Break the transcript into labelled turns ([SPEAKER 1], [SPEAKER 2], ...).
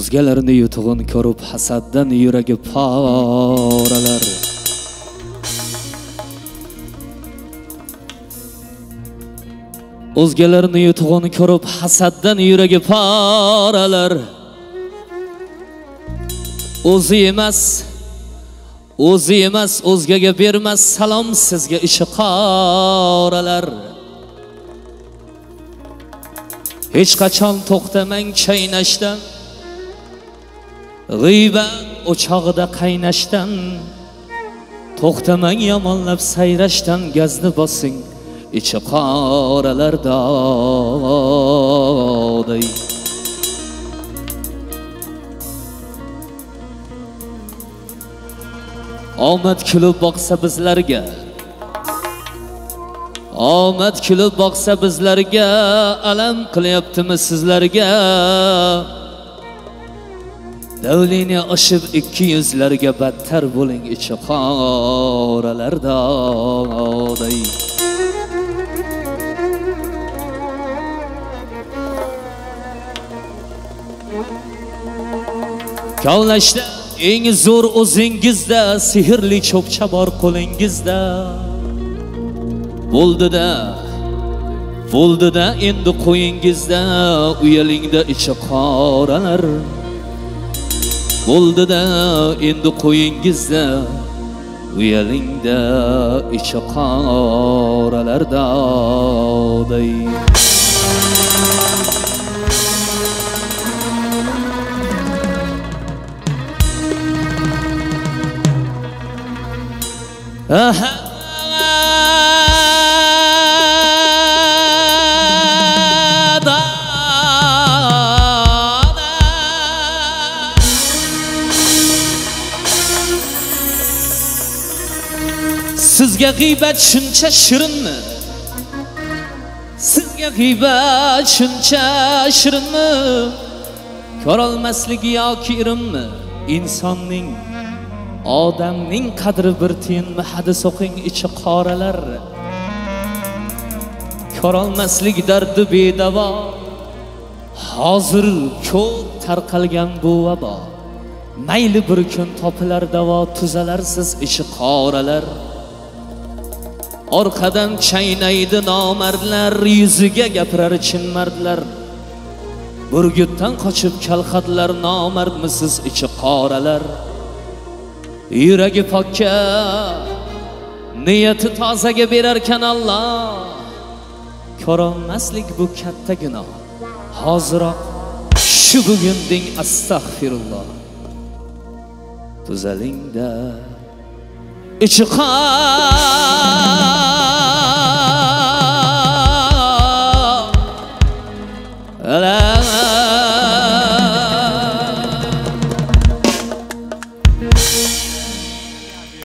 [SPEAKER 1] O'zgalarni yutug'in ko'rib hasaddan yuragi poralar. O'zgalarni yutug'in ko'rib hasaddan yuragi poralar. O'zi emas o'zgaga bermas salom sizga ishi qoralar. Hech qachon to'xtamang chaynashdan, g'iybat o'chog'ida qaynashdan. To'xtamang yomonlab sayrashdan, gazni bosing ichi qoralar dog'day. Omad kulib boqsa bizlarga, omad kulib boqsa bizlarga, alam qilyaptimi sizlarga? Davlini oshib 200larga battar bo'ling ichi qoralar dog'day. Kavlashda eng zo'r o'zingizda, sehrli cho'pcha bor qo'lingizda. Bo'ldida endi qo'yingizda, uyalingda ichi qoralar. Bo'ldida endi qo'yingizda, uyalingda ichi qoralar dog'day. Sizga g'iybat shuncha shirinmi? Sizga g'iybat shuncha shirinmi? Ko'rolmasligi yoki irimmi? Insonning, odamning qadri bir tiyinmi? Hadis o'qing ichi qoralar. Ko'rolmaslik dardi bedavo, hozir ko'p tarqalgan bu vabo. Mayli bir kun topilar davo, tuzalarsiz ichi qoralar. Orqadan chaynaydi nomardlar, yuziga gapirar chin mardlar. Burgutdan qochib kalxatlar, nomardmisiz ichi qoralar. Yuragi pokka, niyati tozaga berarkan Alloh. Ko'rolmaslik bu katta gunoh. Hoziroq shu bugun deng astag'firulloh. Tuzalingda ichi qoralar.